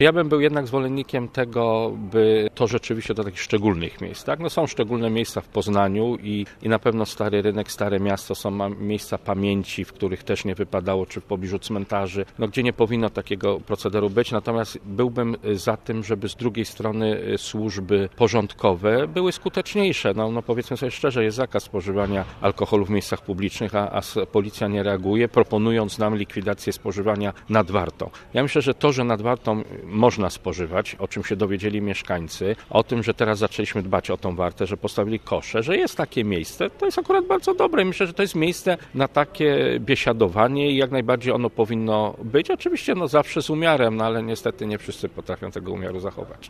Ja bym był jednak zwolennikiem tego, by to rzeczywiście do takich szczególnych miejsc. Tak? No są szczególne miejsca w Poznaniu i na pewno Stary Rynek, Stare Miasto są miejsca pamięci, w których też nie wypadało, czy w pobliżu cmentarzy, gdzie nie powinno takiego procederu być. Natomiast byłbym za tym, żeby z drugiej strony służby porządkowe były skuteczniejsze. No powiedzmy sobie szczerze, jest zakaz spożywania alkoholu w miejscach publicznych, a policja nie reaguje, proponując nam likwidację spożywania nad Wartą. Ja myślę, że to, że nad Wartą można spożywać, o czym się dowiedzieli mieszkańcy, o tym, że teraz zaczęliśmy dbać o tą Wartę, że postawili kosze, że jest takie miejsce, to jest akurat bardzo dobre. Myślę, że to jest miejsce na takie biesiadowanie i jak najbardziej ono powinno być. Oczywiście zawsze z umiarem, ale niestety nie wszyscy potrafią tego umiaru zachować.